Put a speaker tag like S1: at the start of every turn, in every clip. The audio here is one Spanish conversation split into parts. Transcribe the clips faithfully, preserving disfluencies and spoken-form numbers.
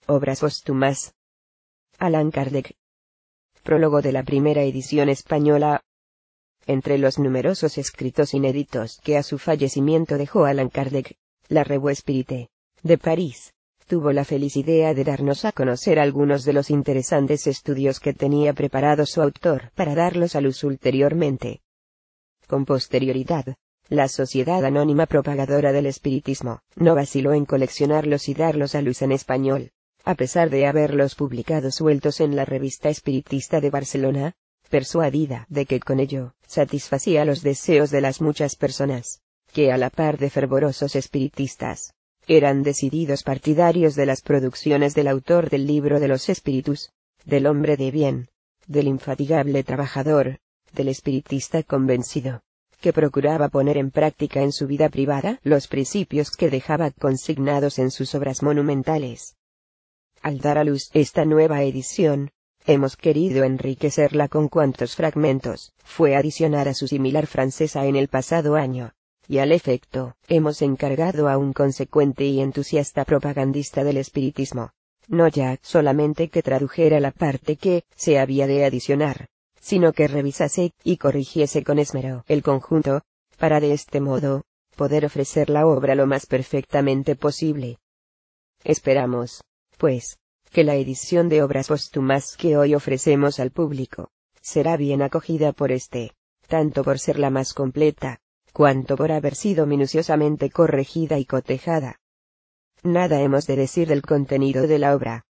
S1: Obras póstumas. Allan Kardec. Prólogo de la primera edición española. Entre los numerosos escritos inéditos que a su fallecimiento dejó Allan Kardec, la Revue Spirite, de París, tuvo la feliz idea de darnos a conocer algunos de los interesantes estudios que tenía preparados su autor para darlos a luz ulteriormente. Con posterioridad, la Sociedad Anónima Propagadora del Espiritismo no vaciló en coleccionarlos y darlos a luz en español, a pesar de haberlos publicado sueltos en la Revista Espiritista de Barcelona, persuadida de que con ello satisfacía los deseos de las muchas personas, que a la par de fervorosos espiritistas, eran decididos partidarios de las producciones del autor del Libro de los Espíritus, del hombre de bien, del infatigable trabajador, del espiritista convencido, que procuraba poner en práctica en su vida privada los principios que dejaba consignados en sus obras monumentales. Al dar a luz esta nueva edición, hemos querido enriquecerla con cuantos fragmentos fue adicionar a su similar francesa en el pasado año, y al efecto, hemos encargado a un consecuente y entusiasta propagandista del espiritismo, no ya solamente que tradujera la parte que se había de adicionar, sino que revisase y corrigiese con esmero el conjunto, para de este modo, poder ofrecer la obra lo más perfectamente posible. Esperamos, pues, que la edición de obras póstumas que hoy ofrecemos al público, será bien acogida por éste, tanto por ser la más completa, cuanto por haber sido minuciosamente corregida y cotejada. Nada hemos de decir del contenido de la obra.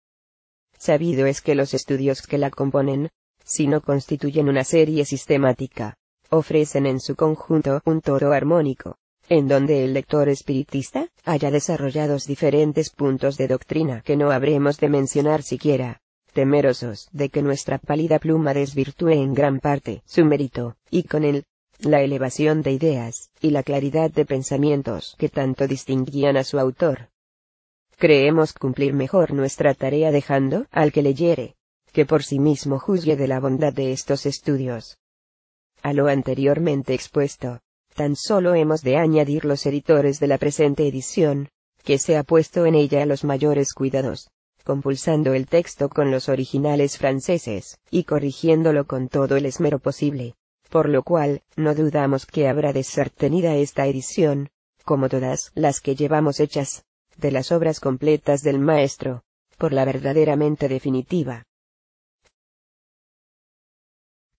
S1: Sabido es que los estudios que la componen, si no constituyen una serie sistemática, ofrecen en su conjunto un todo armónico, en donde el lector espiritista haya desarrollados diferentes puntos de doctrina que no habremos de mencionar siquiera, temerosos de que nuestra pálida pluma desvirtúe en gran parte su mérito, y con él, la elevación de ideas, y la claridad de pensamientos que tanto distinguían a su autor. Creemos cumplir mejor nuestra tarea dejando al que leyere, que por sí mismo juzgue de la bondad de estos estudios. A lo anteriormente expuesto, tan solo hemos de añadir los editores de la presente edición, que se ha puesto en ella los mayores cuidados, compulsando el texto con los originales franceses, y corrigiéndolo con todo el esmero posible, por lo cual, no dudamos que habrá de ser tenida esta edición, como todas las que llevamos hechas, de las obras completas del maestro, por la verdaderamente definitiva,